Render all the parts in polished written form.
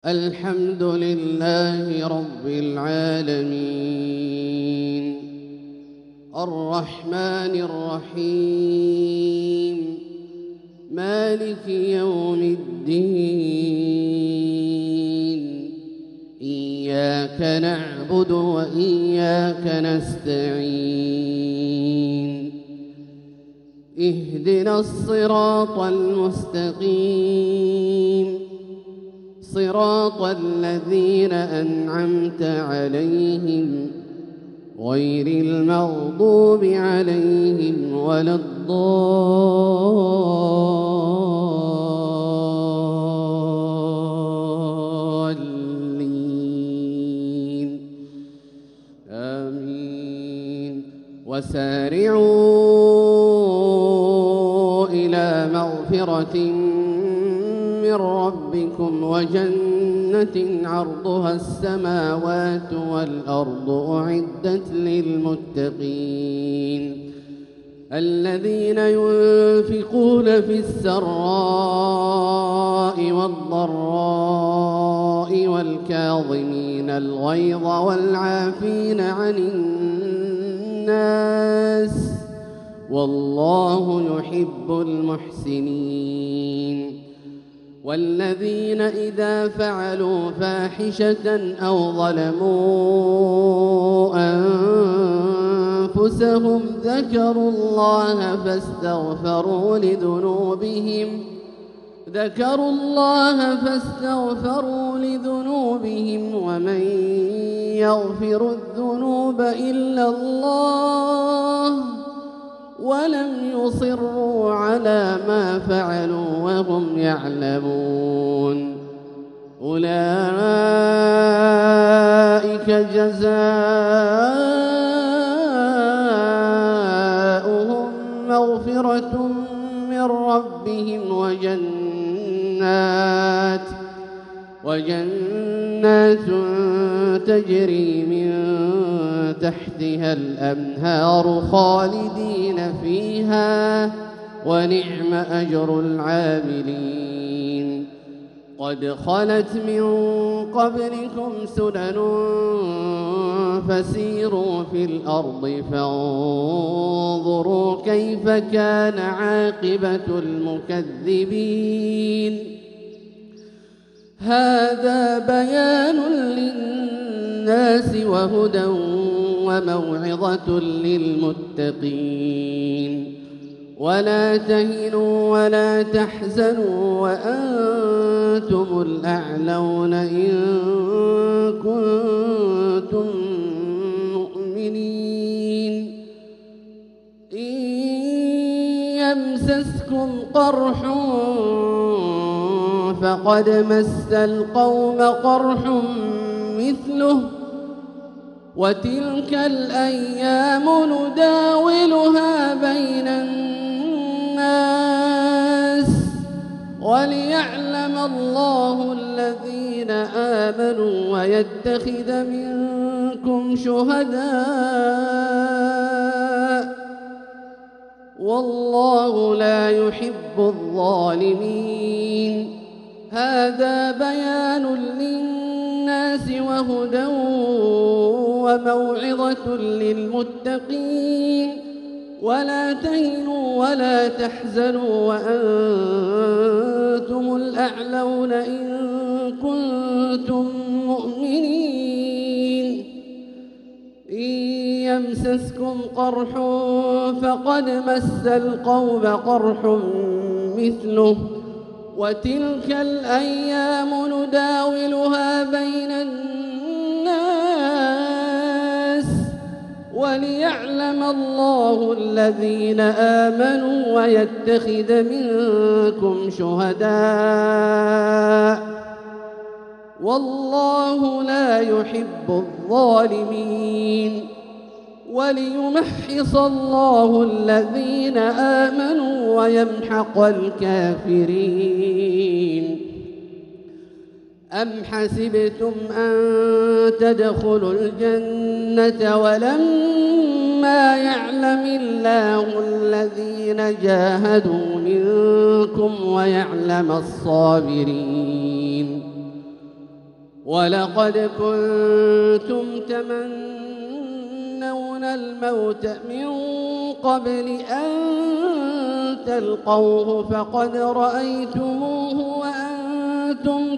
الحمد لله رب العالمين الرحمن الرحيم مالك يوم الدين إياك نعبد وإياك نستعين اهدنا الصراط المستقيم صراط الذين أنعمت عليهم غير المغضوب عليهم ولا الضالين آمين. وسارعوا إلى مغفرة من ربكم وجنة عرضها السماوات والأرض أعدت للمتقين الذين ينفقون في السراء والضراء والكاظمين الغيظ والعافين عن الناس والله يحب المحسنين والذين إذا فعلوا فاحشة أو ظلموا أنفسهم ذكروا الله فاستغفروا لذنوبهم ومن يغفر الذنوب إلا الله ولم يصروا على ما فعلوا وهم يعلمون أولئك جزاؤهم مغفرة من ربهم وجنات تجري من تحتها الأنهار خالدين فيها ونعم أجر العاملين قد خلت من قبلكم سنن فسيروا في الأرض فانظروا كيف كان عاقبة المكذبين هذا بيان للناس وهدى وموعظة للمتقين ولا تهنوا ولا تحزنوا وأنتم الأعلون إن كنتم مؤمنين إن يمسسكم قرح فقد مس القوم قرح مثله وتلك الأيام نداولها بين الناس وليعلم الله الذين آمنوا ويتخذ منكم شهداء والله لا يحب الظالمين هذا بيان للناس وهدى وموعظة للمتقين ولا تهنوا ولا تحزنوا وأنتم الأعلون إن كنتم مؤمنين إن يمسسكم قرح فقد مس القوم قرح مثله وتلك الأيام نداولها بين الناس وليعلم الله الذين آمنوا ويتخذ منكم شهداء والله لا يحب الظالمين وليمحص الله الذين آمنوا ويمحق الكافرين أم حسبتم أن تدخلوا الجنة ولما يعلم الله الذين جاهدوا منكم ويعلم الصابرين ولقد كنتم تمنون الموت من قبل أن تلقوه فقد رأيتموه وأنتم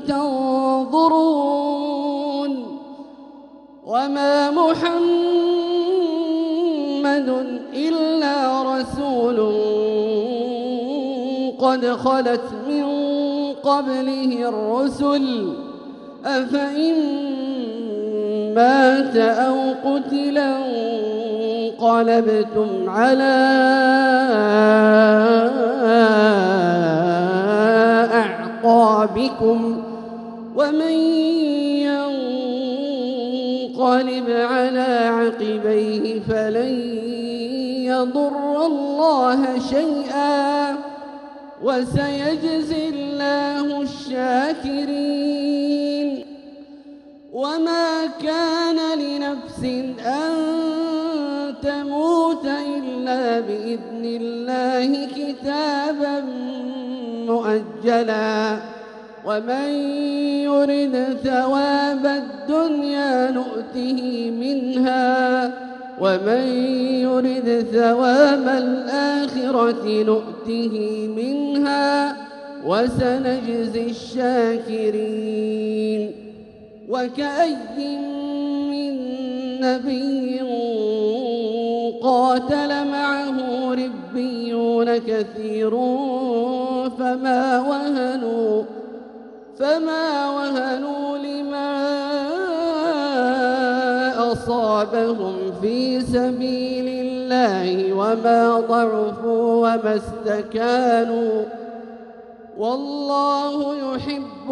تنظرون وما محمد إلا رسول قد خلت من قبله الرسل أفإن مات أو قتلا انقلبتم على أعقابكم ومن ينقلب على عقبيه فلن يضر الله شيئا وسيجزي الله الشاكرين وما كان لنفس أن تموت إلا بإذن الله كتابا مؤجلا ومن يرد ثواب الدنيا نؤته منها ومن يرد ثواب الآخرة نؤته منها وسنجزي الشاكرين وكأي من نبي قاتل معه ربيون كثير فما وهنوا لما أصابهم في سبيل الله وما ضعفوا وما استكانوا والله يحب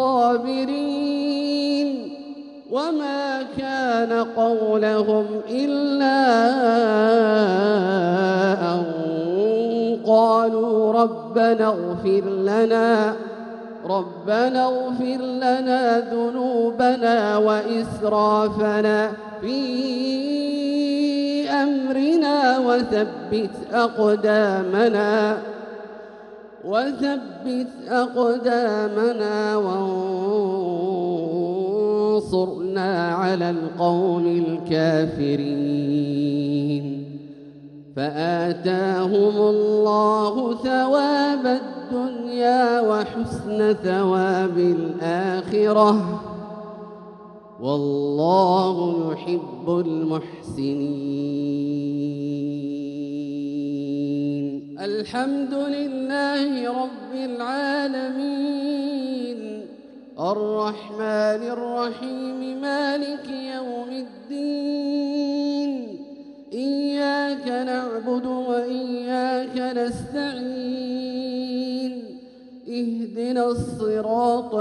الصابرين وما كان قولهم إلا أن قالوا ربنا اغفر لنا ذنوبنا وإسرافنا في أمرنا وثبت أقدامنا وانصرنا على القوم الكافرين فآتاهم الله ثواب الدنيا وحسن ثواب الآخرة والله يحب المحسنين. الحمد لله رب العالمين الرحمن الرحيم مالك يوم الدين إياك نعبد وإياك نستعين اهدنا الصراط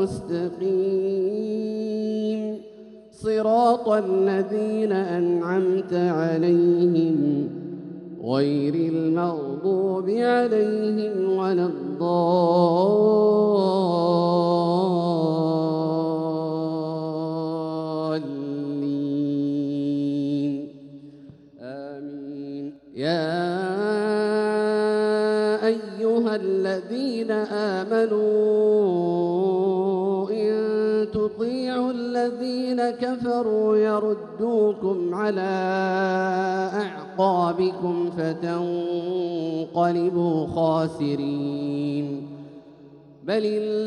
المستقيم صراط الذين أنعمت عليهم غير المغضوب عليهم ولا الضالين آمين. يا أيها الذين آمنوا إن تطيعوا الذين كفروا يردوكم على أعقابكم فتنقلبوا خاسرين بل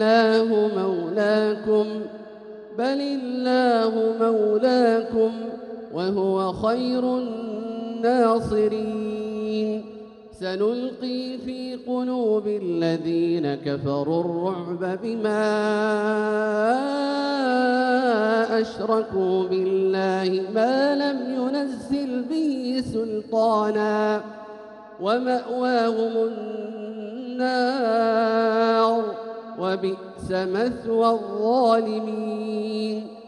الله مولاكم وهو خير الناصرين. سنلقي في قلوب الذين كفروا الرعب بما أشركوا بالله ما لم ينزل به سلطانا ومأواهم النار وبئس مثوى الظالمين.